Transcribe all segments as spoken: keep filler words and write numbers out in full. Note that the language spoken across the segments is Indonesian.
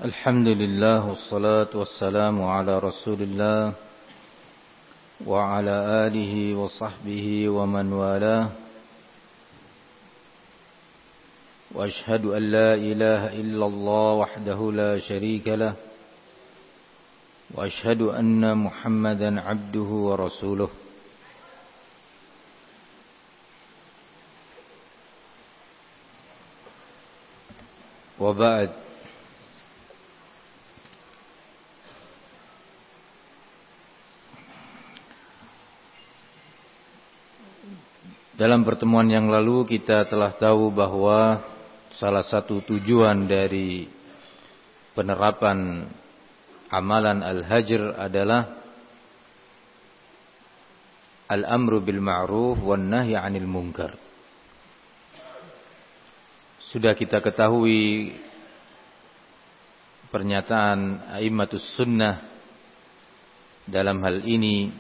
الحمد لله والصلاة والسلام على رسول الله وعلى آله وصحبه ومن والاه وأشهد أن لا إله إلا الله وحده لا شريك له وأشهد أن محمدا عبده ورسوله وبعد. Dalam pertemuan yang lalu kita telah tahu bahwa salah satu tujuan dari penerapan amalan al-hajr adalah al-amru bil ma'ruf wan nahyi 'anil munkar. Sudah kita ketahui pernyataan a'immatus sunnah dalam hal ini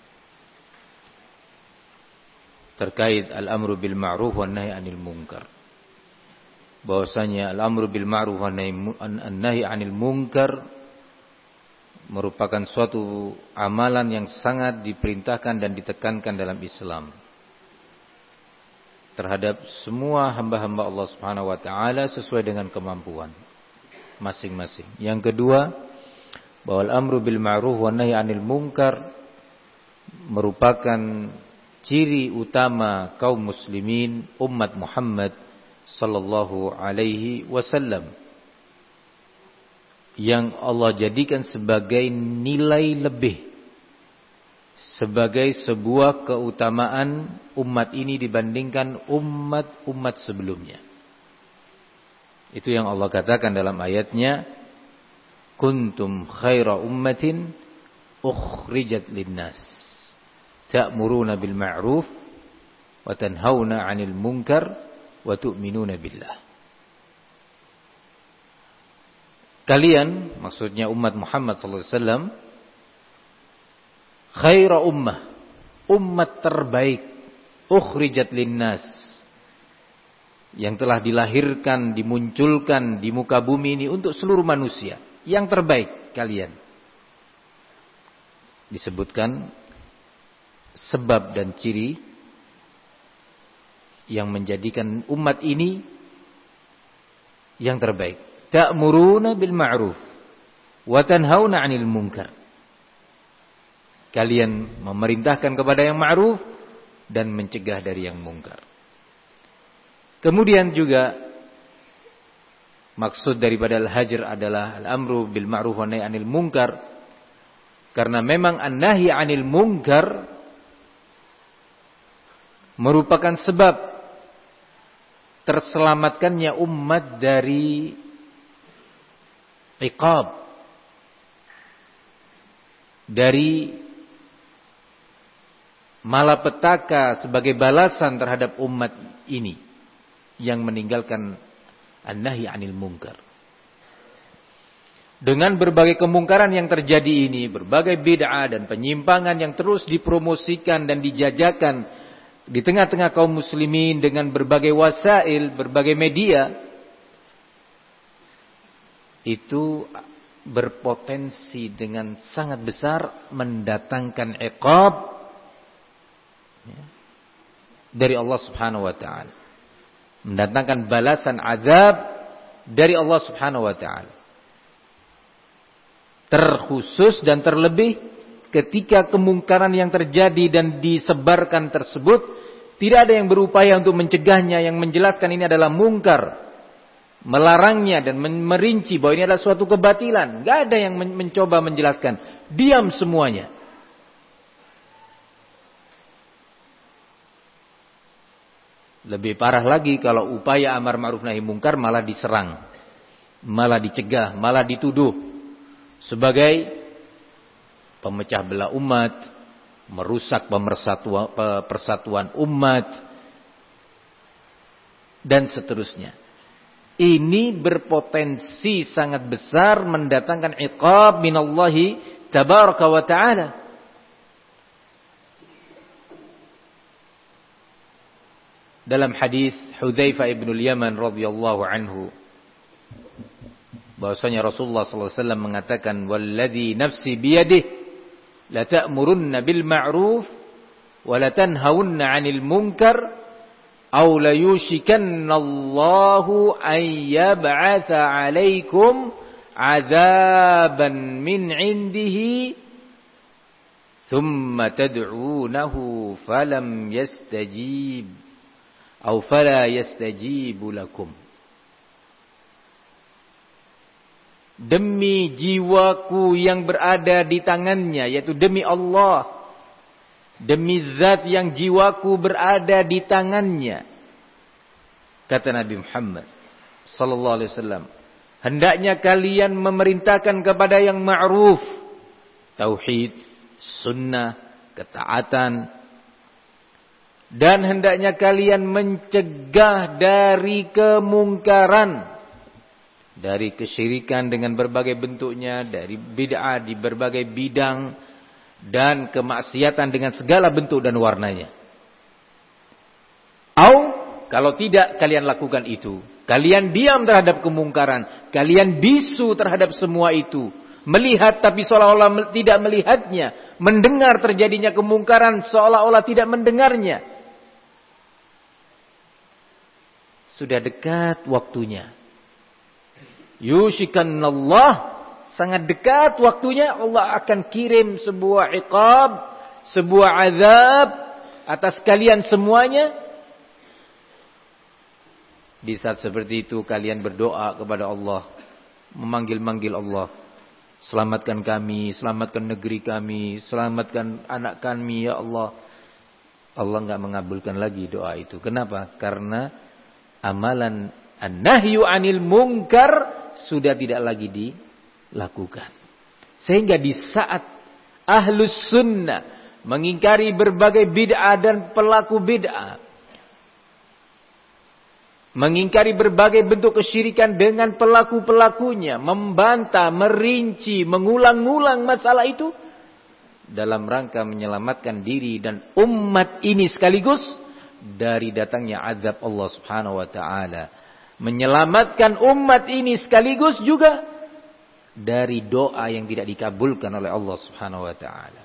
terkait al-amru bil ma'ruf wan nahyi 'anil munkar. Bahwasanya al-amru bil ma'ruf wan nahyi 'anil munkar merupakan suatu amalan yang sangat diperintahkan dan ditekankan dalam Islam terhadap semua hamba-hamba Allah Subhanahu wa taala sesuai dengan kemampuan masing-masing. Yang kedua, bahwa al-amru bil ma'ruf wan nahyi 'anil munkar merupakan ciri utama kaum muslimin umat Muhammad sallallahu alaihi wasallam yang Allah jadikan sebagai nilai lebih, sebagai sebuah keutamaan umat ini dibandingkan umat-umat sebelumnya. Itu yang Allah katakan dalam ayatnya, kuntum khaira ummatin ukhrijat linnas ta'muruna bil ma'ruf wa tanhauna 'anil munkar wa tu'minuna billah. Kalian, maksudnya umat Muhammad sallallahu alaihi wasallam, khaira ummah, umat terbaik, ukhrijat linnas, yang telah dilahirkan, dimunculkan di muka bumi ini untuk seluruh manusia, yang terbaik kalian. Disebutkan sebab dan ciri yang menjadikan umat ini yang terbaik. Ta'muruna bil ma'ruf wa tanhauna 'anil munkar. Kalian memerintahkan kepada yang ma'ruf dan mencegah dari yang mungkar. Kemudian juga maksud daripada al-hajr adalah al-amru bil ma'ruf wa nahyi 'anil munkar, karena memang an-nahyi 'anil munkar merupakan sebab terselamatkannya umat dari iqab, dari malapetaka sebagai balasan terhadap umat ini yang meninggalkan an-nahyi 'anil munkar. Dengan berbagai kemungkaran yang terjadi ini, berbagai bid'ah dan penyimpangan yang terus dipromosikan dan dijajakan di tengah-tengah kaum muslimin dengan berbagai wasail, berbagai media, itu berpotensi dengan sangat besar mendatangkan iqab dari Allah Subhanahu wa taala, mendatangkan balasan azab dari Allah Subhanahu wa taala. Terkhusus dan terlebih ketika kemungkaran yang terjadi dan disebarkan tersebut, tidak ada yang berupaya untuk mencegahnya, yang menjelaskan ini adalah mungkar, melarangnya dan merinci bahwa ini adalah suatu kebatilan. Tidak ada yang mencoba menjelaskan. Diam semuanya. Lebih parah lagi kalau upaya amar ma'ruf nahi mungkar malah diserang, malah dicegah, malah dituduh sebagai pemecah belah umat, merusak pemersatuan, persatuan umat, dan seterusnya. Ini berpotensi sangat besar mendatangkan iqab minallahi tabaraka wa ta'ala. Dalam hadis Hudzaifah ibn al-Yaman radhiyallahu anhu, bahwasanya Rasulullah sallallahu alaihi wasallam mengatakan walladzi nafsi biyadihi la ta'murunna bil ma'ruf wa la tanhaunna 'anil munkar aw la yushikanna Allahu an yab'atsa 'alaikum 'adzaban min 'indihi thumma tad'uunahu falam yastajib aw fala yastajibu lakum. Demi jiwaku yang berada di tangannya, yaitu demi Allah, demi zat yang jiwaku berada di tangannya, kata Nabi Muhammad sallallahu alaihi wasallam, hendaknya kalian memerintahkan kepada yang ma'ruf, tauhid, sunnah, ketaatan, dan hendaknya kalian mencegah dari kemungkaran, dari kesyirikan dengan berbagai bentuknya, dari bid'ah di berbagai bidang, dan kemaksiatan dengan segala bentuk dan warnanya. Au, kalau tidak kalian lakukan itu, kalian diam terhadap kemungkaran, kalian bisu terhadap semua itu, melihat tapi seolah-olah tidak melihatnya, mendengar terjadinya kemungkaran seolah-olah tidak mendengarnya. Sudah dekat waktunya. Yushikanallah, sangat dekat waktunya Allah akan kirim sebuah iqab, sebuah azab atas kalian semuanya. Di saat seperti itu kalian berdoa kepada Allah, memanggil-manggil Allah, selamatkan kami, selamatkan negeri kami, selamatkan anak kami ya Allah. Allah enggak mengabulkan lagi doa itu. Kenapa? Karena amalan an-nahyu 'anil munkar sudah tidak lagi dilakukan. Sehingga di saat ahlus sunnah mengingkari berbagai bid'ah dan pelaku bid'ah, mengingkari berbagai bentuk kesyirikan dengan pelaku-pelakunya, membantah, merinci, mengulang-ulang masalah itu dalam rangka menyelamatkan diri dan umat ini sekaligus dari datangnya azab Allah Subhanahu wa taala, menyelamatkan umat ini sekaligus juga dari doa yang tidak dikabulkan oleh Allah Subhanahu wa taala.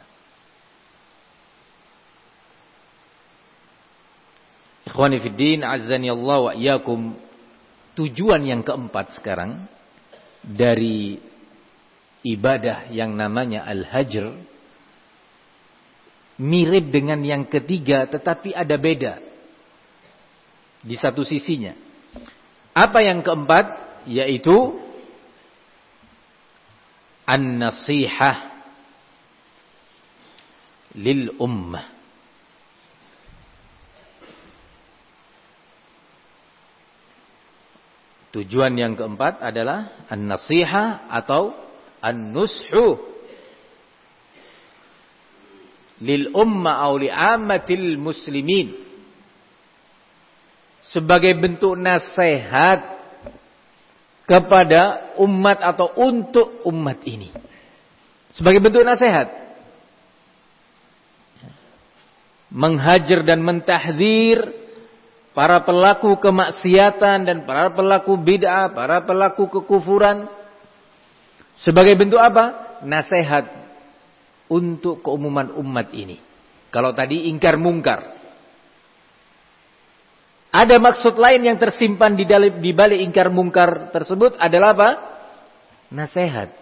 Ikhwani fid din, azzani Allah wa iyyakum. Tujuan yang keempat sekarang dari ibadah yang namanya al-hajr mirip dengan yang ketiga tetapi ada beda di satu sisinya. Apa yang keempat? Yaitu an-nasihah lil ummah. Tujuan yang keempat adalah an-nasihah atau an-nushu lil ummah aw li ammatil muslimin, sebagai bentuk nasihat kepada umat atau untuk umat ini. Sebagai bentuk nasihat. Menghajar dan mentahdzir para pelaku kemaksiatan dan para pelaku bid'ah, para pelaku kekufuran. Sebagai bentuk apa? Nasihat untuk keumuman umat ini. Kalau tadi ingkar mungkar, ada maksud lain yang tersimpan di dalam di balik ingkar mungkar tersebut adalah apa? Nasihat.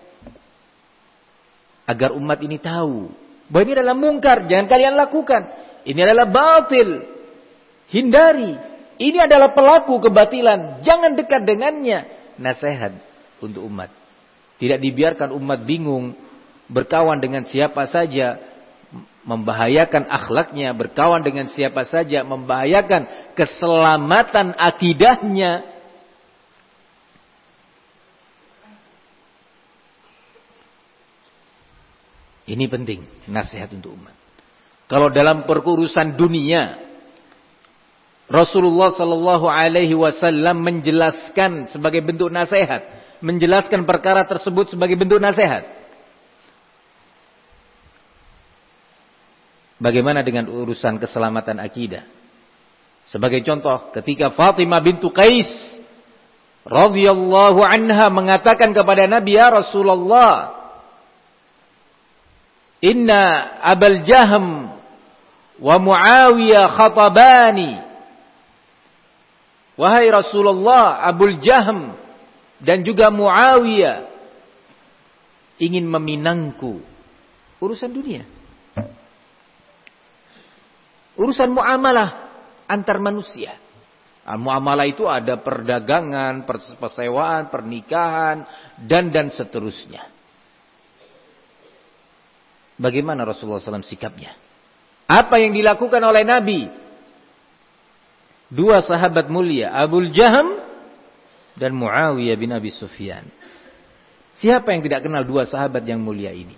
Agar umat ini tahu bahwa ini adalah mungkar, jangan kalian lakukan. Ini adalah batil, hindari. Ini adalah pelaku kebatilan, jangan dekat dengannya. Nasihat untuk umat. Tidak dibiarkan umat bingung, berkawan dengan siapa saja, membahayakan akhlaknya, berkawan dengan siapa saja, membahayakan keselamatan akidahnya. Ini penting, nasihat untuk umat. Kalau dalam perurusan dunia, Rasulullah sallallahu alaihi wasallam menjelaskan sebagai bentuk nasihat, menjelaskan perkara tersebut sebagai bentuk nasihat. Bagaimana dengan urusan keselamatan akidah? Sebagai contoh, ketika Fatimah bintu Qais radhiyallahu anha mengatakan kepada Nabi, ya Rasulullah, inna Abul Jahm wa Muawiyah khatabani. Wahai Rasulullah, Abul Jahm dan juga Muawiyah ingin meminangku urusan dunia. Urusan muamalah antar manusia. Nah, muamalah itu ada perdagangan, persewaan, pernikahan, dan dan seterusnya. Bagaimana Rasulullah shallallahu alaihi wasallam sikapnya? Apa yang dilakukan oleh Nabi? Dua sahabat mulia, Abul Jahm dan Muawiyah bin Abi Sufyan. Siapa yang tidak kenal dua sahabat yang mulia ini?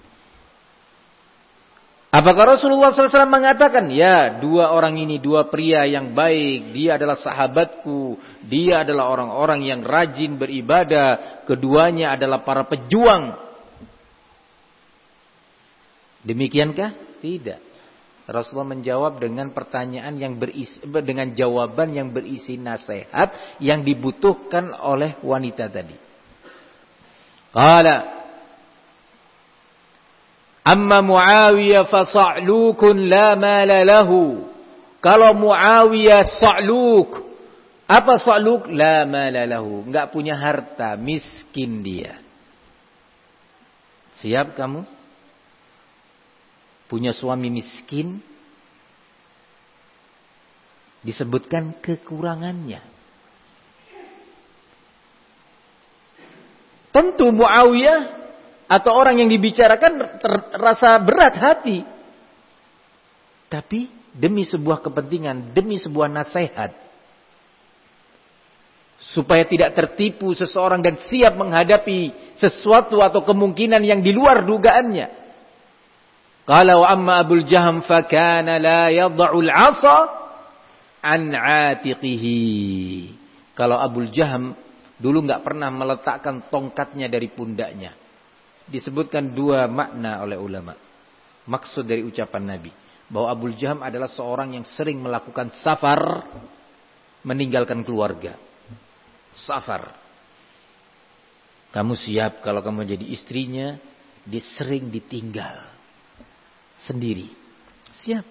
Apakah Rasulullah shallallahu alaihi wasallam mengatakan, ya dua orang ini, dua pria yang baik, dia adalah sahabatku, dia adalah orang-orang yang rajin beribadah, keduanya adalah para pejuang. Demikiankah? Tidak. Rasulullah menjawab dengan pertanyaan yang berisi, dengan jawaban yang berisi nasihat yang dibutuhkan oleh wanita tadi. Qala amma Muawiyah fa sa'lukun la mala lahu. Kalau Muawiyah sa'luk. Apa sa'luk? La mala lahu. Enggak punya harta, miskin dia. Siap kamu? Punya suami miskin? Disebutkan kekurangannya. Tentu Muawiyah atau orang yang dibicarakan terasa berat hati. Tapi demi sebuah kepentingan, demi sebuah nasihat. Supaya tidak tertipu seseorang dan siap menghadapi sesuatu atau kemungkinan yang di luar dugaannya. Qala wa amma Abul Jahm fa kana la yad'u al-'asa an 'atiqihi. Kalau Abul Jahm dulu enggak pernah meletakkan tongkatnya dari pundaknya. Disebutkan dua makna oleh ulama. Maksud dari ucapan Nabi. Bahwa Abul Jahm adalah seorang yang sering melakukan safar. Meninggalkan keluarga. Safar. Kamu siap kalau kamu jadi istrinya. Dia sering ditinggal. Sendiri. Siap.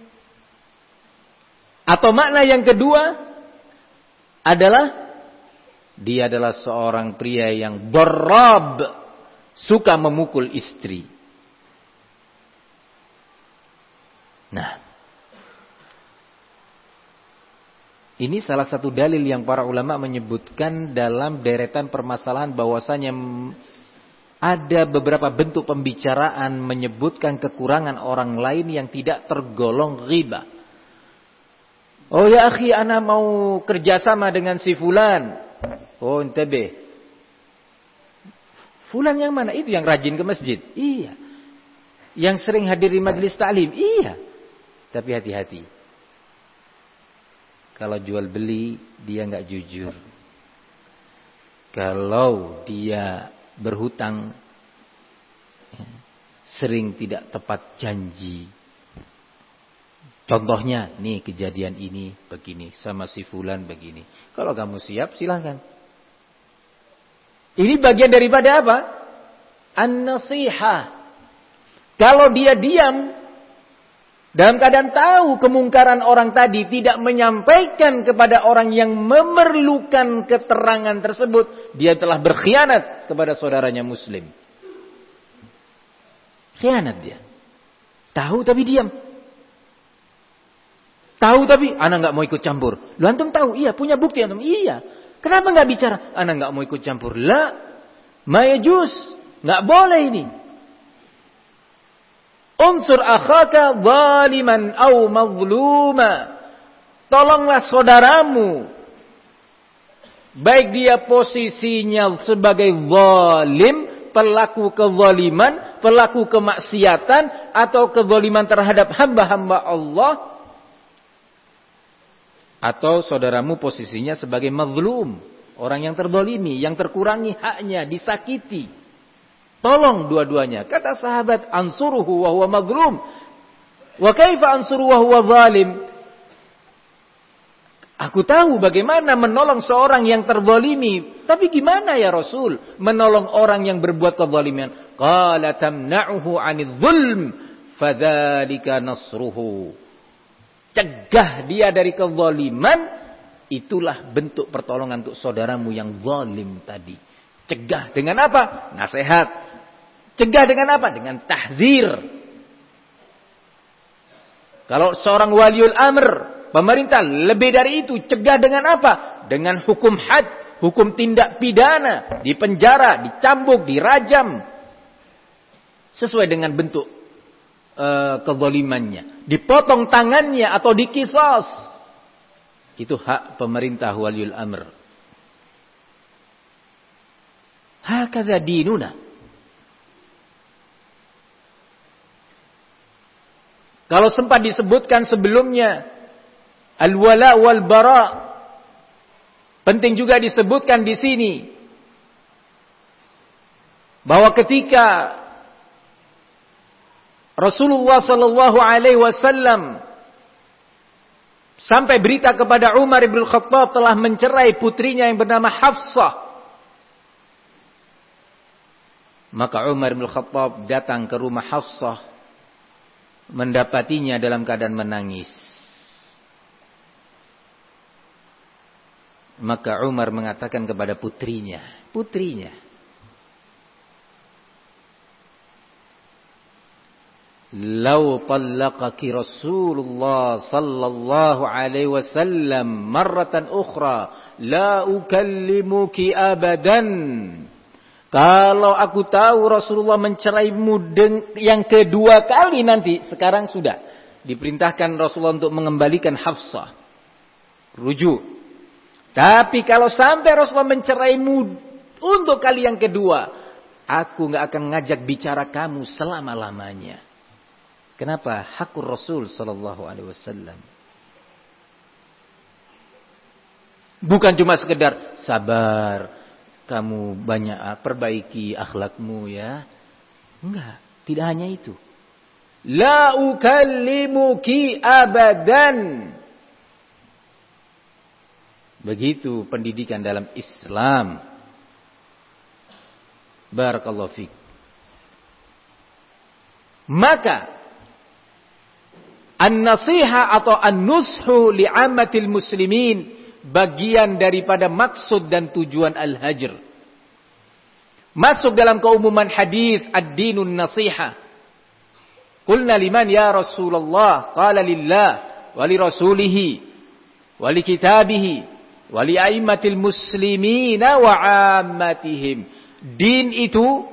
Atau makna yang kedua. Adalah. Dia adalah seorang pria yang darab. Suka memukul istri. Nah. Ini salah satu dalil yang para ulama menyebutkan dalam deretan permasalahan bahwasanya ada beberapa bentuk pembicaraan menyebutkan kekurangan orang lain yang tidak tergolong ghibah. Oh ya akhi, ana mau kerjasama dengan si fulan. Oh intabih. Fulan yang mana? Itu yang rajin ke masjid. Iya. Yang sering hadir di majelis ta'lim. Iya. Tapi hati-hati. Kalau jual beli, dia nggak jujur. Kalau dia berhutang, sering tidak tepat janji. Contohnya, nih kejadian ini begini. Sama si fulan begini. Kalau kamu siap, silahkan. Ini bagian daripada apa? An-nasihah. Kalau dia diam, dalam keadaan tahu kemungkaran orang tadi, tidak menyampaikan kepada orang yang memerlukan keterangan tersebut, dia telah berkhianat kepada saudaranya muslim. Khianat dia. Tahu tapi diam. Tahu tapi, anak nggak mau ikut campur. Lu antum tahu? Iya, punya bukti antum? Iya. Kenapa nggak bicara? Anak nggak mau ikut campur. La, mayajus, nggak boleh ini. Unsur akhaka zaliman au mazluma. Tolonglah saudaramu. Baik dia posisinya sebagai zalim, pelaku kezaliman, pelaku kemaksiatan, atau kezaliman terhadap hamba-hamba Allah. Atau saudaramu posisinya sebagai mazlum. Orang yang terzalimi, yang terkurangi haknya, disakiti. Tolong dua-duanya. Kata sahabat, ansuruhu wa huwa mazlum. Wa kaifa ansuru wa huwa zalim? Aku tahu bagaimana menolong seorang yang terzalimi. Tapi gimana ya Rasul menolong orang yang berbuat kezaliman? Qala tamna'uhu 'anil zulm fadzalika nasruhu. Cegah dia dari kezaliman, itulah bentuk pertolongan untuk saudaramu yang zalim tadi. Cegah dengan apa? Nasihat. Cegah dengan apa? Dengan tahdzir. Kalau seorang waliul amr, pemerintah, lebih dari itu, cegah dengan apa? Dengan hukum had, hukum tindak pidana, dipenjara, dicambuk, dirajam. Sesuai dengan bentuk uh, kezalimannya. Dipotong tangannya atau dikisas. Itu hak pemerintah waliul amr. Hakadha dinuna. Kalau sempat disebutkan sebelumnya al-wala wal bara, penting juga disebutkan di sini bahwa ketika Rasulullah sallallahu alaihi wasallam sampai berita kepada Umar bin Khattab telah mencerai putrinya yang bernama Hafsah, maka Umar bin Khattab datang ke rumah Hafsah, mendapatinya dalam keadaan menangis. Maka Umar mengatakan kepada putrinya, putrinya, "Lau talaqaki Rasulullah sallallahu alaihi wasallam marratan ukhra, la ukallimuki abadan." Kalau aku tahu Rasulullah menceraimu yang kedua kali nanti, sekarang sudah diperintahkan Rasulullah untuk mengembalikan Hafsah, rujuk. Tapi kalau sampai Rasulullah menceraimu untuk kali yang kedua, aku nggak akan ngajak bicara kamu selama-lamanya. Kenapa? Hakur Rasul sallallahu alaihi wasallam. Bukan cuma sekedar sabar, kamu banyak perbaiki akhlakmu ya. Enggak, tidak hanya itu. La ukallimuki abadan. Begitu pendidikan dalam Islam. Barakallahu fiik. Maka an-nasiha atau an-nushu li'ammatil muslimin, bagian daripada maksud dan tujuan al-hajr. Masuk dalam keumuman hadis ad-dinun nasiha. Qulna liman ya Rasulullah? Qala lillah wa li rasulihi wa li kitabihi wa li a'immatil muslimina wa 'ammatihim. Din itu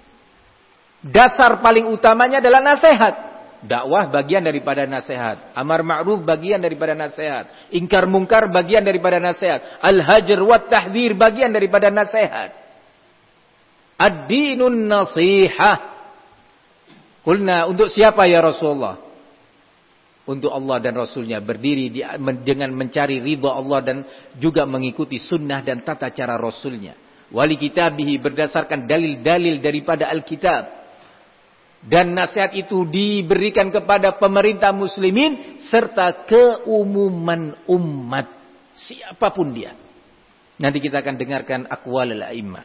dasar paling utamanya adalah nasihat. Dakwah bagian daripada nasihat. Amar ma'ruf bagian daripada nasihat. Ingkar mungkar bagian daripada nasihat. Al-hajr wa tahdhir bagian daripada nasihat. Ad-dinun nasihah. Qulna, untuk siapa ya Rasulullah? Untuk Allah dan Rasulnya. Berdiri di, dengan mencari ridha Allah dan juga mengikuti sunnah dan tata cara Rasulnya. Wali kitabihi, berdasarkan dalil-dalil daripada Alkitab. Dan nasihat itu diberikan kepada pemerintah muslimin serta keumuman umat, siapapun dia. Nanti kita akan dengarkan aqwal al-a'immah.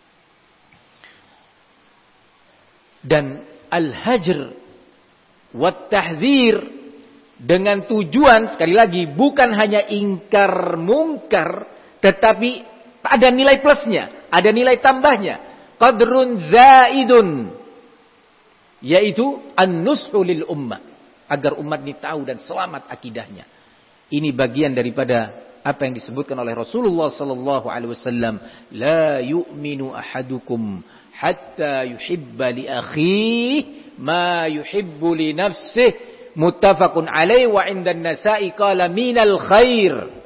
Dan al-hajr wat tahdzir dengan tujuan, sekali lagi, bukan hanya ingkar mungkar, tetapi ada nilai plusnya, ada nilai tambahnya. Qadrun zaidun, yaitu an-nushu lil ummah, agar umat ini tahu dan selamat akidahnya. Ini bagian daripada apa yang disebutkan oleh Rasulullah sallallahu alaihi wasallam, la yu'minu ahadukum hatta yuhibba li akhihi ma yuhibbu li nafsihi, muttafaqun alaihi wa 'inda an-nasa'i qala minal khair.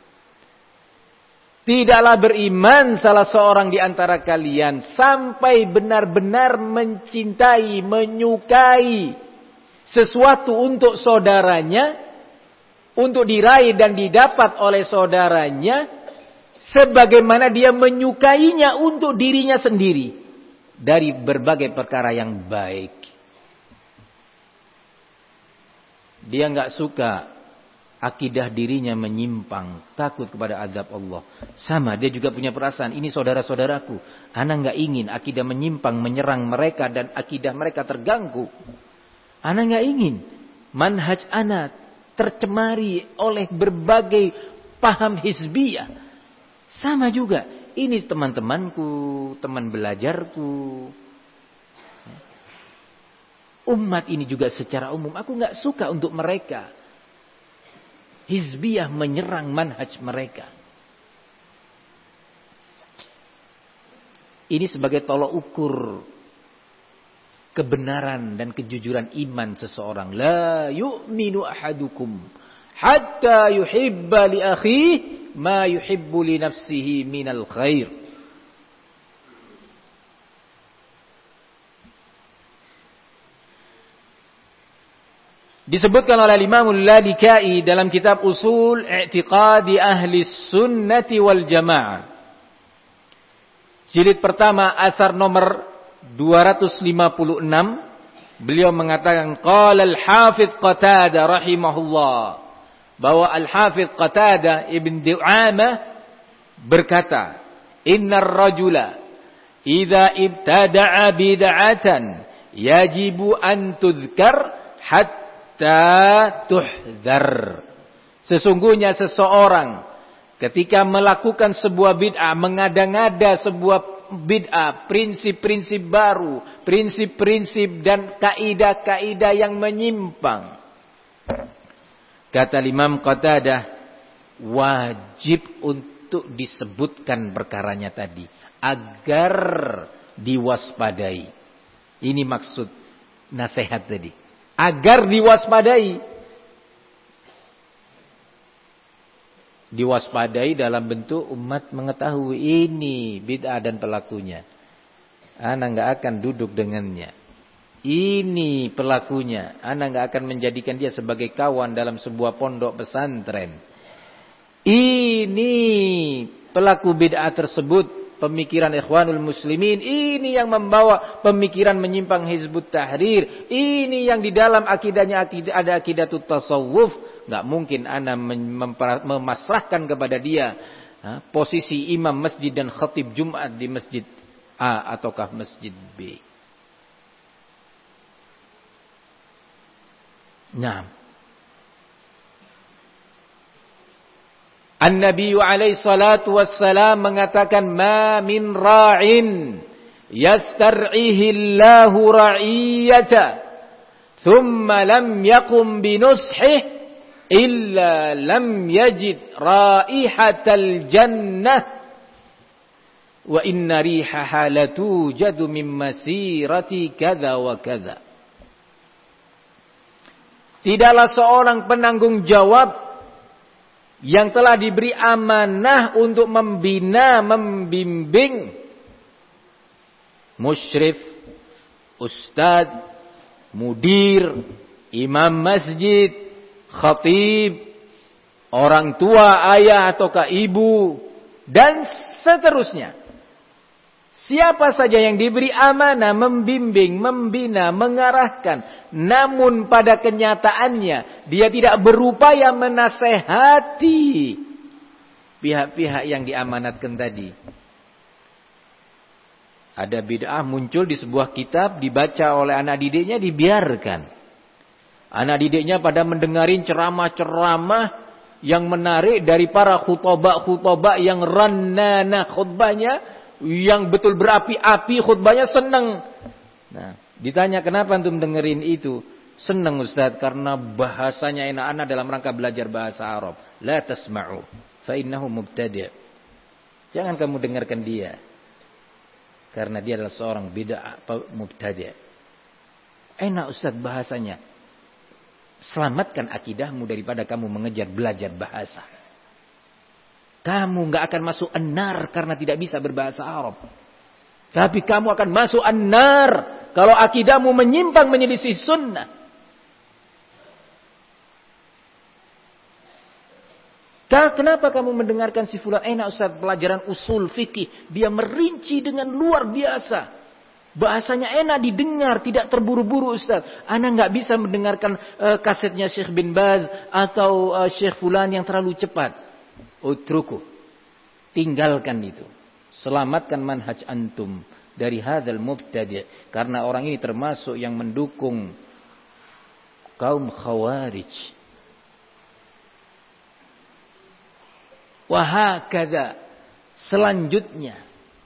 Tidaklah beriman salah seorang di antara kalian sampai benar-benar mencintai, menyukai sesuatu untuk saudaranya, untuk diraih dan didapat oleh saudaranya, sebagaimana dia menyukainya untuk dirinya sendiri dari berbagai perkara yang baik. Dia nggak suka akidah dirinya menyimpang, takut kepada azab Allah. Sama, dia juga punya perasaan, ini saudara-saudaraku. Ana enggak ingin akidah menyimpang menyerang mereka dan akidah mereka terganggu. Ana enggak ingin manhaj ana tercemari oleh berbagai paham hizbiyah. Sama juga, ini teman-temanku, teman belajarku. Umat ini juga secara umum, aku enggak suka untuk mereka hizbiyah menyerang manhaj mereka. Ini sebagai tolok ukur kebenaran dan kejujuran iman seseorang. La yu'minu ahadukum hatta yuhibba li akhihi ma yuhibbu li nafsihi minal khair. Disebutkan oleh Imam Al-Lalikai dalam kitab Usul I'tiqadi Ahli Sunnati wal Jamaah. Jilid pertama asar nomor dua ratus lima puluh enam. Beliau mengatakan qala Al-Hafidz Qatadah rahimahullah, bahwa Al-Hafidz Qatadah Ibn Du'amah berkata, innar rajula idza ibtada'a bid'atan yajibu an tudhkar hatta tuhdzar. Sesungguhnya seseorang ketika melakukan sebuah bid'ah, mengada-ngada sebuah bid'ah, prinsip-prinsip baru, prinsip-prinsip dan kaidah-kaidah yang menyimpang, kata Imam Qatadah, wajib untuk disebutkan perkaranya tadi agar diwaspadai. Ini maksud nasihat tadi. Agar diwaspadai. Diwaspadai dalam bentuk umat mengetahui ini bid'ah dan pelakunya. Ana enggak akan duduk dengannya. Ini pelakunya. Ana enggak akan menjadikan dia sebagai kawan dalam sebuah pondok pesantren. Ini pelaku bid'ah tersebut, pemikiran Ikhwanul Muslimin, ini yang membawa pemikiran menyimpang Hizbut Tahrir, ini yang di dalam akidahnya akidah, ada akidatut tasawuf. Enggak mungkin ana memasrahkan kepada dia ha, posisi imam masjid dan khatib Jumat di masjid A ataukah masjid B. Nah, An-Nabi alaihi salatu wassalam mengatakan, ma min ra'in yastar'ihi Allahu ra'iyata thumma lam yaqum binushih illa lam yajid raihatal jannah wa inna rihaha latujadu min masirati kadza wa kadza. Tidaklah seorang penanggung jawab yang telah diberi amanah untuk membina, membimbing musyrif, ustadz, mudir, imam masjid, khatib, orang tua, ayah ataukah ibu, dan seterusnya. Siapa saja yang diberi amanah membimbing, membina, mengarahkan, namun pada kenyataannya dia tidak berupaya menasehati pihak-pihak yang diamanatkan tadi. Ada bid'ah muncul di sebuah kitab, dibaca oleh anak didiknya, dibiarkan. Anak didiknya pada mendengarin ceramah-ceramah yang menarik dari para khutbah-khutbah yang rannana khutbahnya, yang betul berapi-api khutbahnya, senang. Nah, ditanya kenapa antum dengerin itu? Senang Ustaz karena bahasanya enak-enak dalam rangka belajar bahasa Arab. La tasma'u fa innahu mubtadi'. Jangan kamu dengarkan dia, karena dia adalah seorang bid'ah mubtadi'. Enak Ustaz bahasanya. Selamatkan akidahmu daripada kamu mengejar belajar bahasa. Kamu enggak akan masuk an-nar karena tidak bisa berbahasa Arab. Tapi kamu akan masuk an-nar kalau akidahmu menyimpang menyelisih sunnah. Kenapa kamu mendengarkan si fulan? Enak Ustaz pelajaran usul fikih. Dia merinci dengan luar biasa. Bahasanya enak didengar, tidak terburu-buru Ustaz. Ana nggak bisa mendengarkan uh, kasetnya Syekh bin Baz atau uh, Syekh Fulan yang terlalu cepat. Utruku. Tinggalkan itu. Selamatkan manhaj antum dari hadzal mubtadi'. Karena orang ini termasuk yang mendukung kaum khawarij. Wahakadha. Selanjutnya,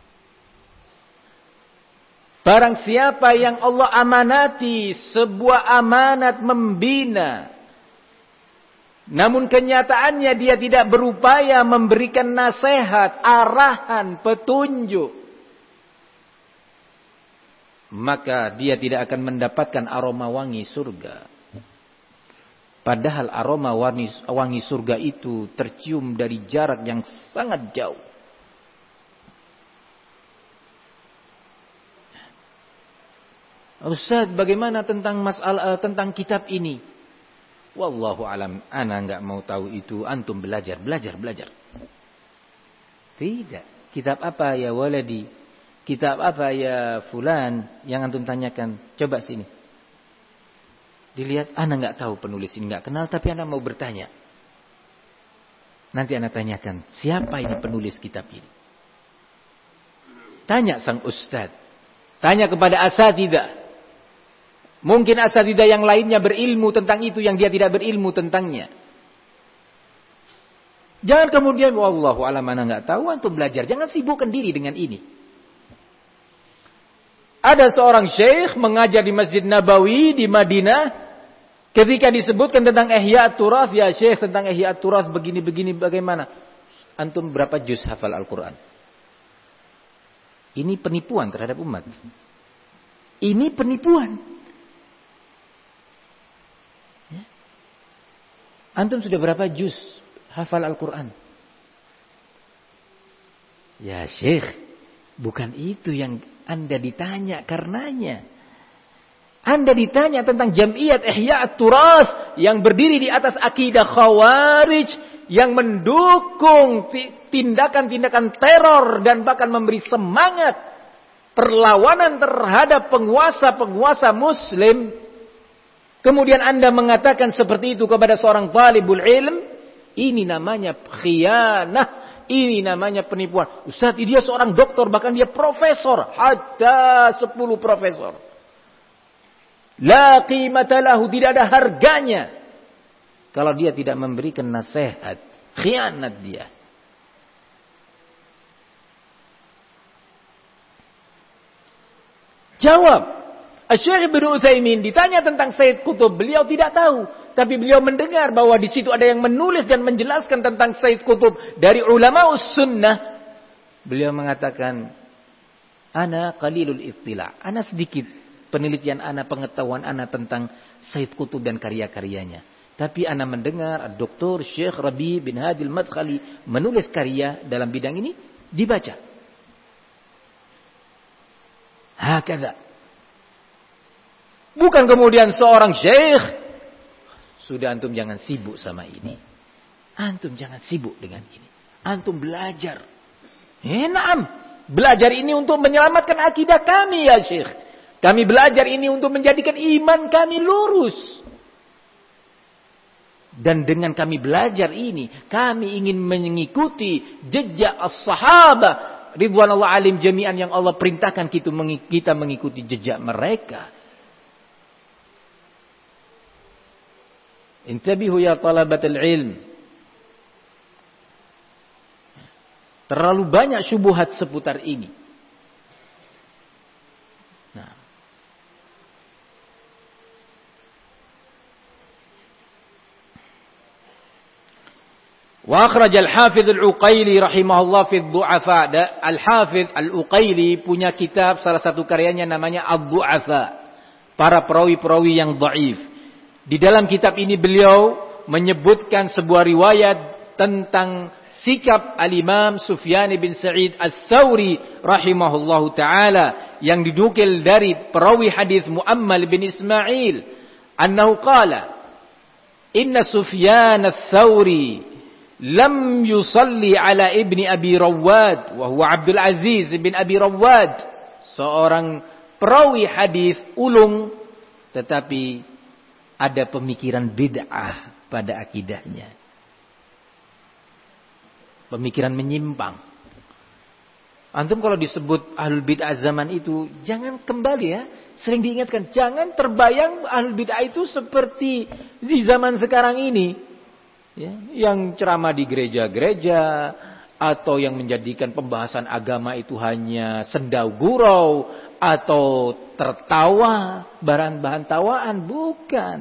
barang siapa yang Allah amanati sebuah amanat membina, namun kenyataannya dia tidak berupaya memberikan nasihat, arahan, petunjuk, maka dia tidak akan mendapatkan aroma wangi surga. Padahal aroma wangi, wangi surga itu tercium dari jarak yang sangat jauh. Ustaz, bagaimana tentang masalah tentang kitab ini? Wallahu alam, ana enggak mau tahu itu, antum belajar, belajar, belajar. Tidak. Kitab apa ya waladi? Kitab apa ya fulan yang antum tanyakan? Coba sini. Dilihat, ana enggak tahu penulis ini, enggak kenal, tapi ana mau bertanya. Nanti ana tanyakan, siapa ini penulis kitab ini? Tanya sang ustaz. Tanya kepada asatidzah. Mungkin asatidzah yang lainnya berilmu tentang itu yang dia tidak berilmu tentangnya. Jangan kemudian wallahu alam ana enggak tahu, antum belajar. Jangan sibukkan diri dengan ini. Ada seorang syekh mengajar di Masjid Nabawi di Madinah. Ketika disebutkan tentang Ihya At-Turath, ya syekh tentang Ihya At-Turath begini-begini bagaimana? Antum berapa juz hafal Al-Quran? Ini penipuan terhadap umat. Ini penipuan. Antum sudah berapa juz hafal Al-Quran? Ya syekh, bukan itu yang Anda ditanya karenanya. Anda ditanya tentang Jam'iyat Ihya At-Turath yang berdiri di atas akidah Khawarij, yang mendukung tindakan-tindakan teror dan bahkan memberi semangat perlawanan terhadap penguasa-penguasa Muslim. Kemudian Anda mengatakan seperti itu kepada seorang talibul ilm, ini namanya khianah, ini namanya penipuan. Ustaz, dia seorang doktor, bahkan dia profesor, hatta sepuluh profesor. La qimata lahu, tidak ada harganya kalau dia tidak memberikan nasihat. Khianat dia. Jawab. Syekh Ibnu Utsaimin ditanya tentang Sayyid Qutb, beliau tidak tahu, tapi beliau mendengar bahwa di situ ada yang menulis dan menjelaskan tentang Sayyid Qutb dari ulama sunnah. Beliau mengatakan, ana qalilul ittila, ana sedikit penelitian ana, pengetahuan ana tentang Sayyid Qutb dan karya-karyanya. Tapi ana mendengar Doktor Syekh Rabi bin Hadi Al-Madkhali menulis karya dalam bidang ini, dibaca. Hakadha. Bukan kemudian seorang syekh, sudah antum jangan sibuk sama ini. Antum jangan sibuk dengan ini. Antum belajar. Eh, naam. Belajar ini untuk menyelamatkan akidah kami ya syekh. Kami belajar ini untuk menjadikan iman kami lurus. Dan dengan kami belajar ini, kami ingin mengikuti jejak as-sahabah ridwanullah alim jami'an yang Allah perintahkan kita mengikuti jejak mereka. Intabihu ya talabatul ilm. Terlalu banyak syubhat seputar ini. Nah. Wa akhraj al-Hafidz al-Uqaili rahimahullah fi ad-du'afa. Al-Hafidz al-Uqaili punya kitab, salah satu karyanya namanya Ad-Du'afa. Para perawi-perawi yang dhaif. Di dalam kitab ini beliau menyebutkan sebuah riwayat tentang sikap al-Imam Sufyan bin Sa'id Ats-Tsauri rahimahullahu taala yang dinukil dari perawi hadis Muammal bin Ismail annahu qala inna Sufyan Ats-Tsauri lam yusalli ala ibni Abi Rawad wa huwa Abdul Aziz bin Abi Rawad, seorang perawi hadis ulung, tetapi ada pemikiran bid'ah pada akidahnya. Pemikiran menyimpang. Antum kalau disebut ahlul bid'ah zaman itu, jangan kembali ya. Sering diingatkan, jangan terbayang ahlul bid'ah itu seperti di zaman sekarang ini. Ya, yang ceramah di gereja-gereja, atau yang menjadikan pembahasan agama itu hanya sendau gurau, atau tertawa, bahan-bahan tawaan. Bukan.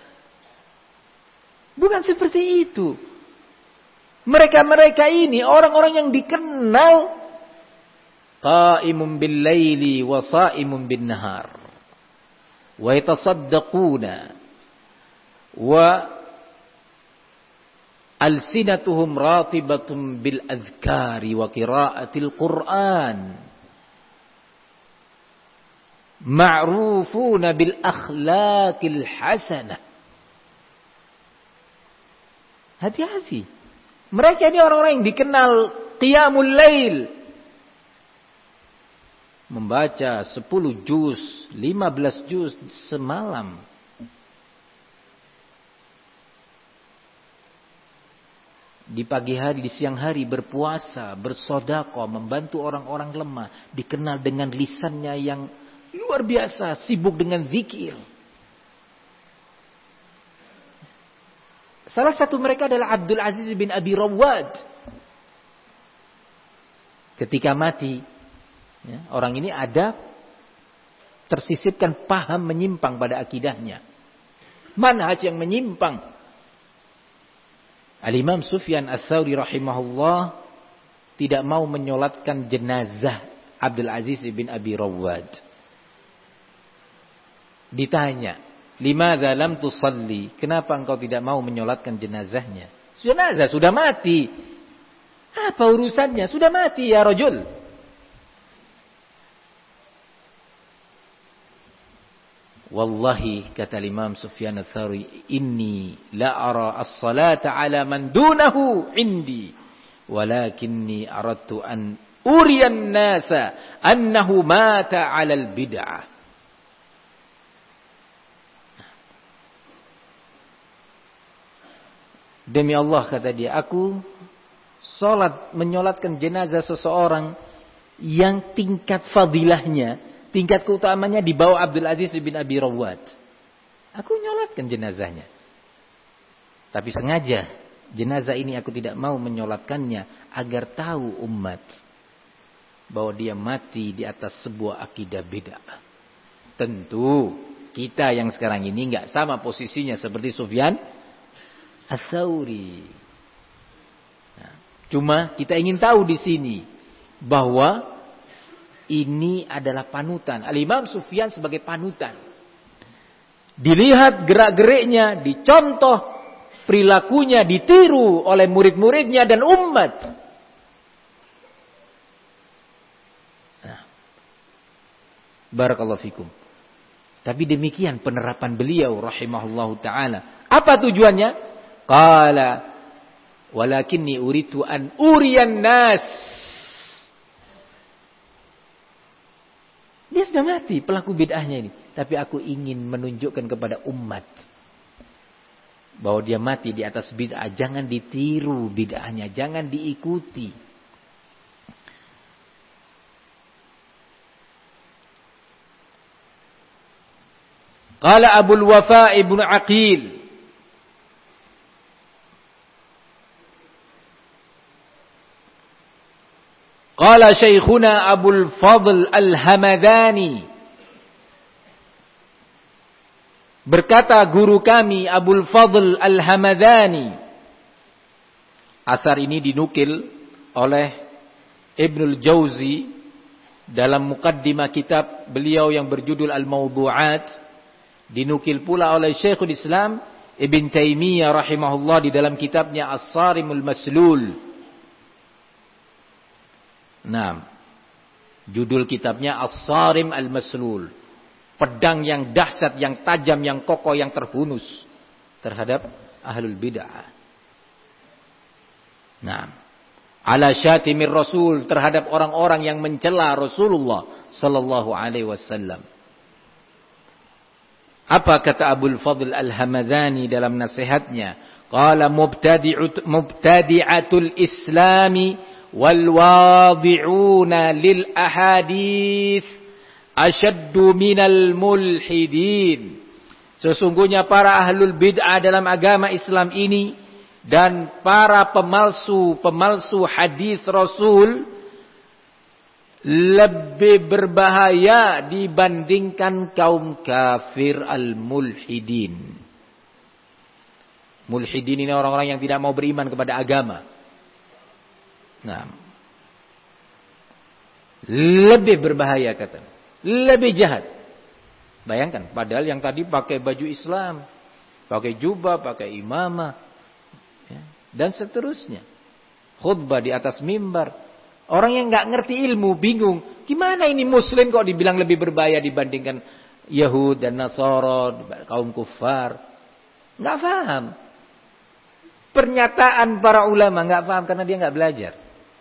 Bukan seperti itu. Mereka-mereka ini orang-orang yang dikenal qaimun bil laili wa shaimun bin nahar wa yatasaddaquna wa alsinatuhum ratibatun bil adhkari wa qiraatil Qur'an ma'rufuna bil akhlaqil hasanah. Hati-hati. Mereka ini orang-orang yang dikenal qiyamul lail. Membaca sepuluh juz, lima belas juz semalam. Di pagi hari, di siang hari berpuasa, bersedekah, membantu orang-orang lemah. Dikenal dengan lisannya yang luar biasa, sibuk dengan zikir. Salah satu mereka adalah Abdul Aziz bin Abi Rawad. Ketika mati, ya, orang ini ada tersisipkan paham menyimpang pada akidahnya. Manhaj yang menyimpang. Al-Imam Sufyan Ats-Tsauri rahimahullah tidak mau menyolatkan jenazah Abdul Aziz bin Abi Rawad. Ditanya, limadza lam tusalli? Kenapa engkau tidak mau menyolatkan jenazahnya? Jenazah sudah mati. Apa urusannya? Sudah mati ya rajul. Wallahi, kata Imam Sufyan Ats-Tsauri, inni la ara as-salata ala man dunahu indi, walakinni aradtu an uriyan nasa annahu mata ala al-bid'ah. Demi Allah, kata dia, aku sholat, menyolatkan jenazah seseorang yang tingkat fadilahnya, tingkat keutamanya di bawah Abdul Aziz bin Abi Rawad. Aku nyolatkan jenazahnya. Tapi sengaja jenazah ini aku tidak mau menyolatkannya agar tahu umat bahwa dia mati di atas sebuah akidah bid'ah. Tentu kita yang sekarang ini enggak sama posisinya seperti Sufyan Ats-Tsauri. Nah, cuma kita ingin tahu di sini bahwa ini adalah panutan. Al-Imam Sufyan sebagai panutan. Dilihat gerak-geriknya, dicontoh perilakunya, ditiru oleh murid-muridnya dan umat. Nah, barakallahu fikum. Tapi demikian penerapan beliau rahimahullahu ta'ala. Apa tujuannya? Qala walakinni uritu an uriyan nas. Dia sudah mati pelaku bid'ahnya ini, tapi aku ingin menunjukkan kepada umat bahwa dia mati di atas bid'ah. Jangan ditiru bid'ahnya, jangan diikuti. Qala Abul Wafa ibnu Aqil, qala Syekhuna Abul Fadl Al-Hamadani, berkata guru kami Abul Fadl Al-Hamadani. Asar ini dinukil oleh Ibnul Jauzi dalam muqaddimah kitab beliau yang berjudul Al-Mawdu'at. Dinukil pula oleh Syekhul Islam Ibn Taimiyah rahimahullah di dalam kitabnya As-Sarimul Maslul. Nah, judul kitabnya As-Sarim Al-Maslul. Pedang yang dahsyat, yang tajam, yang kokoh, yang terhunus terhadap ahlul bid'ah. Nah, ala syatimir rasul, terhadap orang-orang yang mencela Rasulullah sallallahu alaihi wasallam. Apa kata Abul Fadl Al-Hamadani dalam nasihatnya? Qala mubtadi'ut mubtadi'atul islami wal wadi'una lil ahadits asyaddu minal mulhidin. Sesungguhnya para ahlul bid'ah dalam agama Islam ini dan para pemalsu-pemalsu hadis Rasul lebih berbahaya dibandingkan kaum kafir al-mulhidin. Mulhidin ini orang-orang yang tidak mau beriman kepada agama. Nah, lebih berbahaya kata, lebih jahat. Bayangkan, padahal yang tadi pakai baju Islam, pakai jubah, pakai imamah, ya, dan seterusnya. Khutbah di atas mimbar. Orang yang nggak ngerti ilmu bingung, gimana ini Muslim kok dibilang lebih berbahaya dibandingkan Yahud dan Nasara, kaum kufar? Nggak paham. Pernyataan para ulama nggak paham karena dia nggak belajar.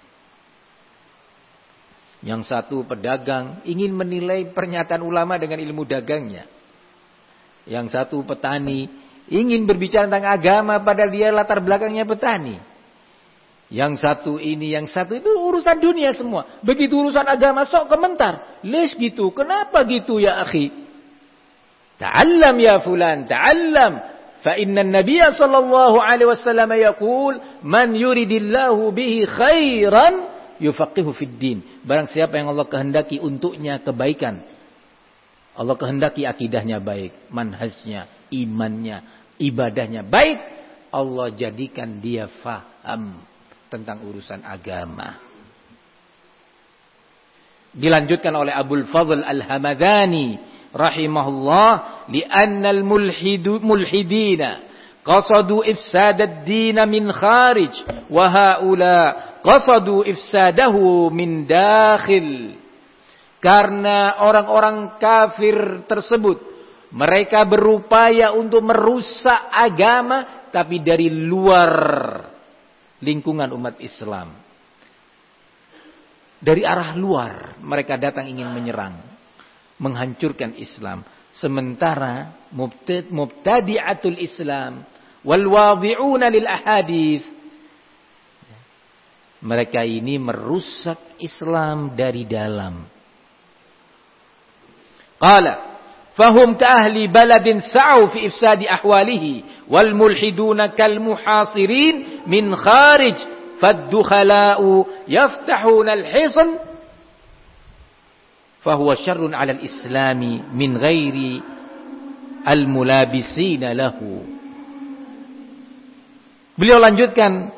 Yang satu pedagang ingin menilai pernyataan ulama dengan ilmu dagangnya. Yang satu petani ingin berbicara tentang agama padahal dia latar belakangnya petani. Yang satu ini, yang satu itu urusan dunia semua. Begitu urusan agama sok komentar. Les gitu, kenapa gitu ya akhi? Ta'allam ya fulan, ta'allam. Fa inna an-nabiyya sallallahu alaihi wasallam yaqul man yuridillahu bihi khairan yufaqihu fid din. Barang siapa yang Allah kehendaki untuknya kebaikan, Allah kehendaki akidahnya baik, manhajnya, imannya, ibadahnya baik, Allah jadikan dia faham tentang urusan agama. Dilanjutkan oleh Abul Fadl Al-Hamadani rahimahullah, li'anna al-mulhidu mulhidina qasadu ifsad ad-din min kharij wa haula qasadu ifsadahu min dakhil. Karena orang-orang kafir tersebut mereka berupaya untuk merusak agama tapi dari luar lingkungan umat Islam. Dari arah luar mereka datang ingin menyerang, menghancurkan Islam. Sementara mubtadi'atul Islam wal wadi'una lil ahadits, mereka ini merusak Islam dari dalam. Qala fahum ka ahli baladin sa'u fi ifsadi ahwalihi wal mulhiduna kal muhasirin min kharij faddukhala'u yaftahuna al hisn fahuwa syarrun 'ala al islami min ghairi al mulabisina lahu. Beliau lanjutkan,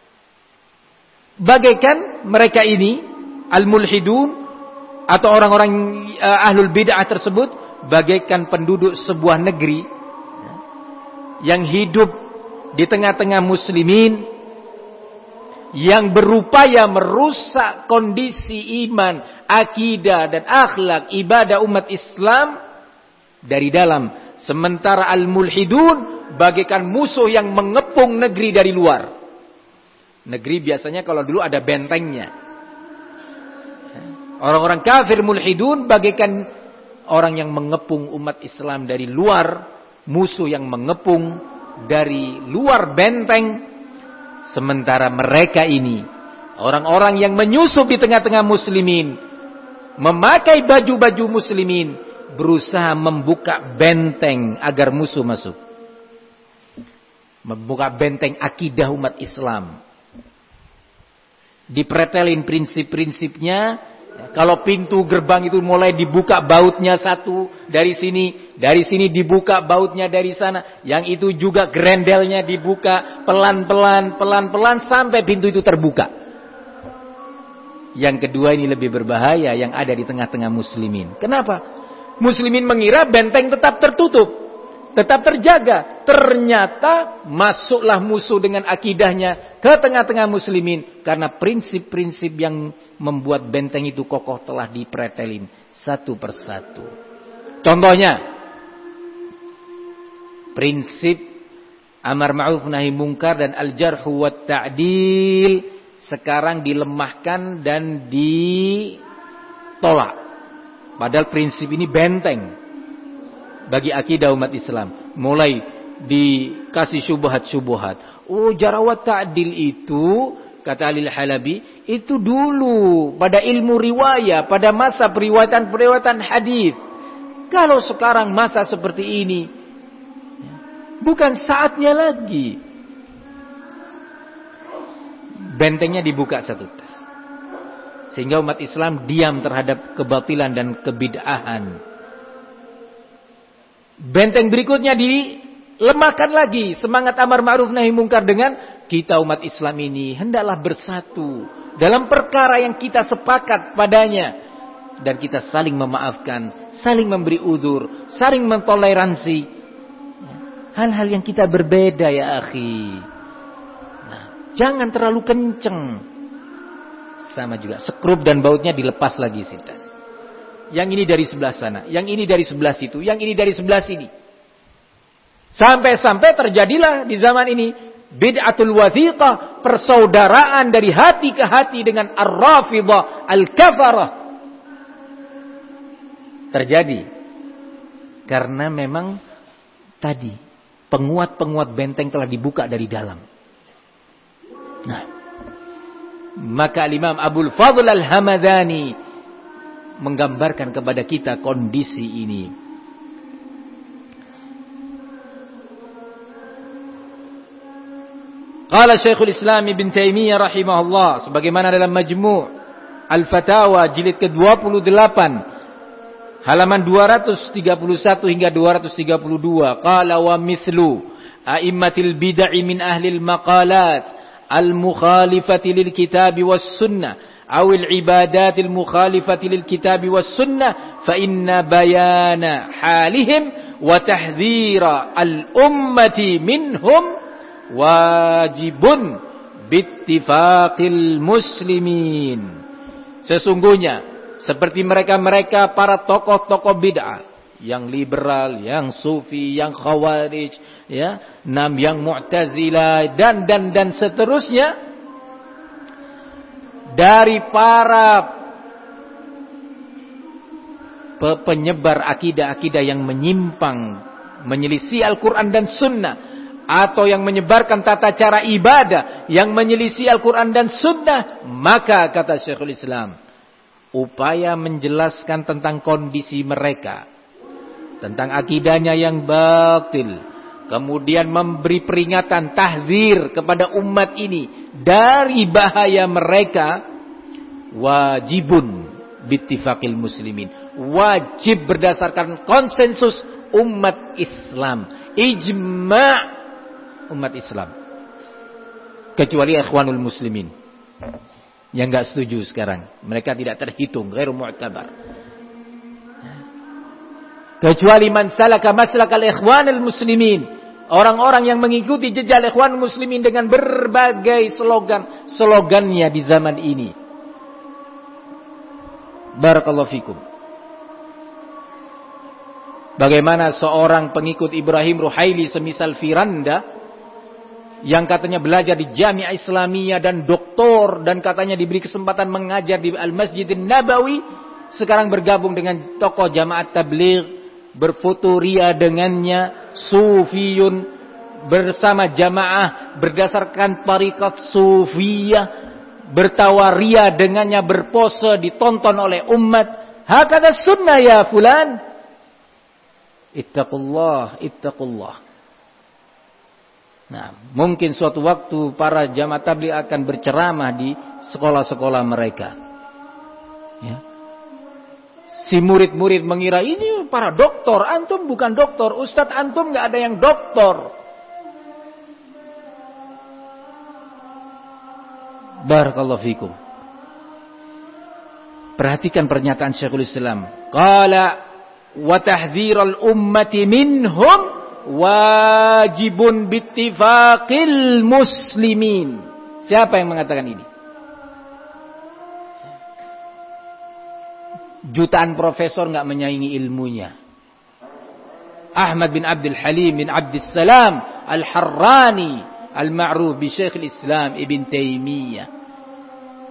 bagaikan mereka ini al-mulhidun atau orang-orang uh, ahlul bid'ah tersebut bagaikan penduduk sebuah negeri yang hidup di tengah-tengah muslimin yang berupaya merusak kondisi iman, akidah dan akhlak ibadah umat Islam dari dalam. Sementara al-mulhidun bagaikan musuh yang mengepung negeri dari luar. Negeri biasanya kalau dulu ada bentengnya. Orang-orang kafir mulhidun bagaikan orang yang mengepung umat Islam dari luar, musuh yang mengepung dari luar benteng. Sementara mereka ini orang-orang yang menyusup di tengah-tengah muslimin, memakai baju-baju muslimin, berusaha membuka benteng agar musuh masuk. Membuka benteng akidah umat Islam. Dipretelin prinsip-prinsipnya. Kalau pintu gerbang itu mulai dibuka bautnya satu dari sini, dari sini dibuka bautnya dari sana, yang itu juga grendelnya dibuka pelan-pelan, pelan-pelan sampai pintu itu terbuka. Yang kedua ini lebih berbahaya, yang ada di tengah-tengah muslimin. Kenapa? Muslimin mengira benteng tetap tertutup, tetap terjaga. Ternyata masuklah musuh dengan akidahnya ke tengah-tengah muslimin. Karena prinsip-prinsip yang membuat benteng itu kokoh telah dipretelin satu persatu. Contohnya, prinsip amar ma'ruf nahi mungkar dan al-jarhu wat ta'dil sekarang dilemahkan dan ditolak. Padahal prinsip ini benteng bagi akidah umat Islam. Mulai dikasih syubhat-syubhat. Oh, jarawat ta'dil itu, kata Alil Halabi, itu dulu pada ilmu riwayat, pada masa periwayatan-periwayatan hadis. Kalau sekarang masa seperti ini, bukan saatnya lagi. Bentengnya dibuka satu tas. Sehingga umat Islam diam terhadap kebatilan dan kebid'ahan. Benteng berikutnya dilemahkan lagi. Semangat amar ma'ruf nahi mungkar dengan kita umat Islam ini hendaklah bersatu dalam perkara yang kita sepakat padanya. Dan kita saling memaafkan, saling memberi uzur, saling mentoleransi hal-hal yang kita berbeda ya akhi. Nah, jangan terlalu kenceng. Sama juga sekrup dan bautnya dilepas lagi sitas. Yang ini dari sebelah sana, yang ini dari sebelah situ, yang ini dari sebelah sini. Sampai-sampai terjadilah di zaman ini bid'atul wathiqah, persaudaraan dari hati ke hati dengan ar-rafidhah, al-kafarah. Terjadi karena memang tadi penguat-penguat benteng telah dibuka dari dalam. Nah, maka Imam Abul Fadl Al-Hamadani menggambarkan kepada kita kondisi ini. Qala Syekhul Islam Ibn Taimiyah rahimahullah, sebagaimana dalam Majmu' Al-Fatawa jilid ke dua puluh delapan halaman dua ratus tiga puluh satu hingga dua ratus tiga puluh dua, qala wa mithlu a'immatil bid'ah min ahli al-maqalat al-mukhalifati lil kitab was sunnah aw al-ibadat al-mukhalifati lil kitab was sunnah fa inna bayana halihim wa tahdhira al-ummati minhum wajibun bittifaqil muslimin. Sesungguhnya seperti mereka-mereka para tokoh-tokoh bid'ah, yang liberal, yang sufi, yang khawarij, ya, nam yang mu'tazilah dan dan dan seterusnya dari para penyebar akidah-akidah yang menyimpang, menyelisih Al-Quran dan Sunnah, atau yang menyebarkan tata cara ibadah yang menyelisih Al-Quran dan Sunnah, maka kata Syekhul Islam, upaya menjelaskan tentang kondisi mereka, tentang akidahnya yang batil, kemudian memberi peringatan, tahzir kepada umat ini dari bahaya mereka, wajibun bittifaqil muslimin, wajib berdasarkan konsensus umat Islam, ijma' umat Islam, kecuali ikhwanul muslimin yang enggak setuju sekarang. Mereka tidak terhitung, ghairu mu'tabar. Kecuali man salaka maslakal ikhwanul muslimin, orang-orang yang mengikuti jejak ikhwanul muslimin dengan berbagai slogan, slogannya di zaman ini. Barakallahu fikum. Bagaimana seorang pengikut Ibrahim Ruhaili semisal Firanda, yang katanya belajar di Jami'ah Islamiyah dan doktor, dan katanya diberi kesempatan mengajar di Al-Masjidin Nabawi, sekarang bergabung dengan tokoh jamaat tabligh, berfoto ria dengannya, sufiyun, bersama jamaah berdasarkan tarikat sufiyah, bertawa ria dengannya, berpose, ditonton oleh umat. Hakada sunnah ya fulan. Ittaqullah, ittaqullah. Nah, mungkin suatu waktu para jamaah tabligh akan berceramah di sekolah-sekolah mereka. Ya. Si murid-murid mengira ini para doktor, antum bukan doktor, ustadz antum nggak ada yang doktor. Barakallahu fikum. Perhatikan pernyataan Syekhul Islam. Qala wa tahdhiral ummati minhum wajibun bittifaqil muslimin. Siapa yang mengatakan ini? Jutaan profesor enggak menyaingi ilmunya. Ahmad bin Abdul Halim bin Abdus Salam Al-Harrani al-ma'ruf bi Syekhul Islam Ibn Taimiyah.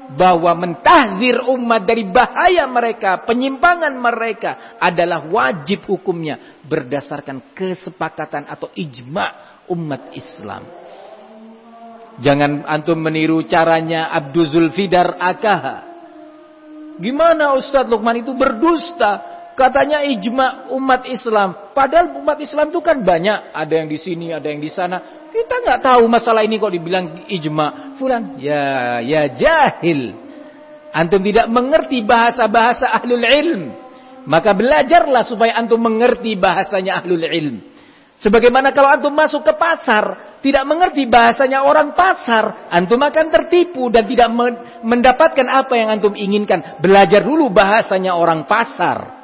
bahwa mentahzir umat dari bahaya mereka, penyimpangan mereka adalah wajib hukumnya berdasarkan kesepakatan atau ijma' umat Islam. Jangan antum meniru caranya Abdul Zulfidar Akaha. Gimana Ustadz Lukman itu berdusta? Katanya ijma' umat Islam. Padahal umat Islam itu kan banyak. Ada yang di sini, ada yang di sana. Kita nggak tahu masalah ini kok dibilang ijma'. Fulan, ya, ya jahil. Antum tidak mengerti bahasa-bahasa ahlul ilm. Maka belajarlah supaya antum mengerti bahasanya ahlul ilm. Sebagaimana kalau antum masuk ke pasar, tidak mengerti bahasanya orang pasar, antum akan tertipu dan tidak mendapatkan apa yang antum inginkan. Belajar dulu bahasanya orang pasar.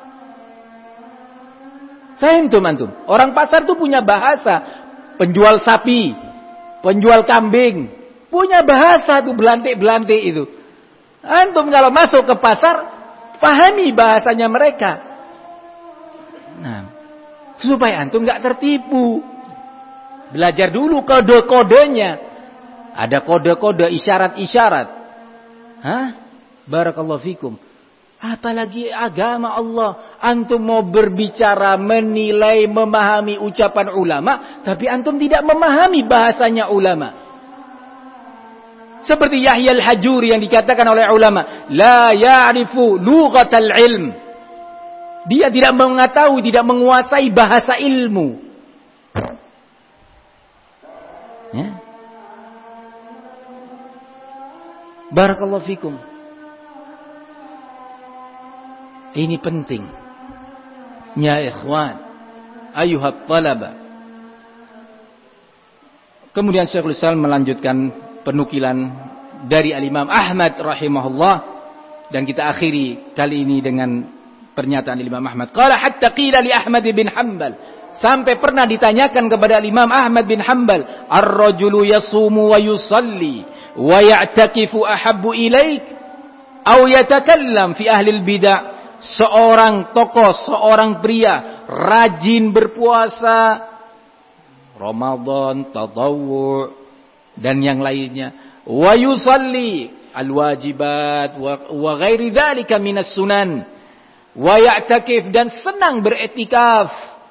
Faham antum? Orang pasar itu punya bahasa. Penjual sapi, penjual kambing, punya bahasa tuh belantik-belantik itu. Antum kalau masuk ke pasar, pahami bahasanya mereka. Nah, supaya antum nggak tertipu. Belajar dulu kode-kodenya. Ada kode-kode isyarat-isyarat. Hah? Barakallahu fikum. Apalagi agama Allah. Antum mau berbicara, menilai, memahami ucapan ulama. Tapi antum tidak memahami bahasanya ulama. Seperti Yahya al-Hajuri yang dikatakan oleh ulama. La ya'rifu lughatal ilm. Dia tidak mengetahui, tidak menguasai bahasa ilmu. Ya. Barakallahu fikum. Ini penting. Ya ikhwan, ayuhat talaba. Kemudian Syekhul Islam melanjutkan penukilan dari Al-Imam Ahmad rahimahullah, dan kita akhiri kali ini dengan pernyataan Imam Ahmad. Qala hatta qila li Ahmad bin Hanbal, sampai pernah ditanyakan kepada Imam Ahmad bin Hanbal, ar-rajulu yasumu wa yusalli wa ya'takifu ahabbu ilaik aw yatakallam fi ahli al-bid'ah. Seorang tokoh, seorang pria rajin berpuasa Ramadan, tatawwu' dan yang lainnya, wa yusalli al-wajibat wa, wa ghairi dzalika minas sunan, wa ya'takif, dan senang beretikaf.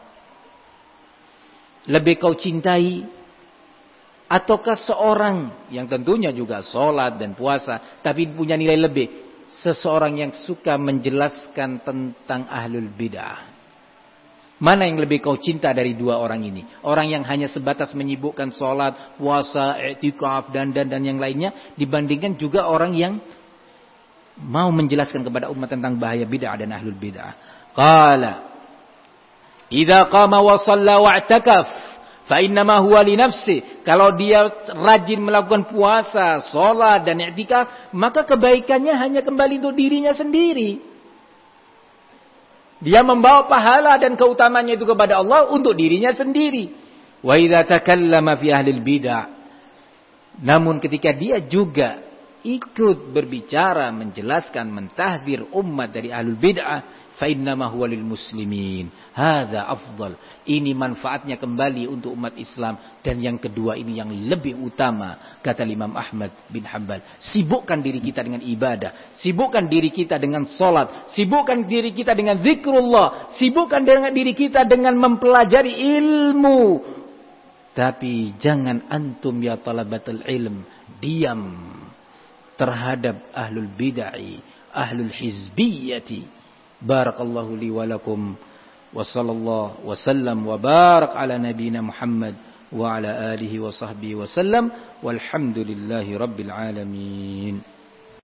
Lebih kau cintai ataukah seorang yang tentunya juga sholat dan puasa tapi punya nilai lebih, seseorang yang suka menjelaskan tentang ahlul bid'ah? Mana yang lebih kau cinta dari dua orang ini? Orang yang hanya sebatas menyibukkan sholat, puasa, i'tikaf dan dan dan yang lainnya, dibandingkan juga orang yang mau menjelaskan kepada umat tentang bahaya bid'ah dan ahlul bid'ah. Qala idza qama wa shalla wa i'takaf fa innama huwa li nafsi. Kalau dia rajin melakukan puasa, sholat dan i'tikaf, maka kebaikannya hanya kembali untuk dirinya sendiri. Dia membawa pahala dan keutamanya itu kepada Allah untuk dirinya sendiri. Wa idza takallama fi ahli bid'ah. Namun ketika dia juga ikut berbicara, menjelaskan, mentahdzir umat dari ahlul bid'ah, fa innama huwa lil muslimin. Hadza afdal. Ini manfaatnya kembali untuk umat Islam, dan yang kedua ini yang lebih utama, kata Imam Ahmad bin Hanbal. Sibukkan diri kita dengan ibadah, sibukkan diri kita dengan salat, sibukkan diri kita dengan zikrullah, sibukkan dengan diri kita dengan mempelajari ilmu. Tapi jangan antum ya talabatul ilm diam terhadap ahlul bid'ah, ahlul hizbiyati. Barakallahu li wa lakum wa sallallahu wa sallam wa barak ala nabiyyina Muhammad wa ala alihi wa sahbihi wa sallam walhamdulillahi rabbil alamin.